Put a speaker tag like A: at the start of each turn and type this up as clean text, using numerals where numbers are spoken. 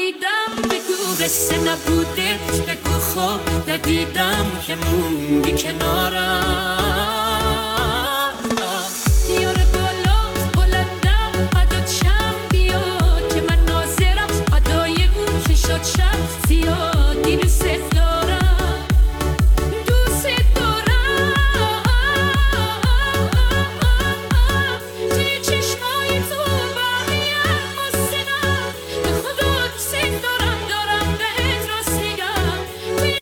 A: ندیدم بگو قصه نبوده، بگو خواب ندیدم که موندی کنارم.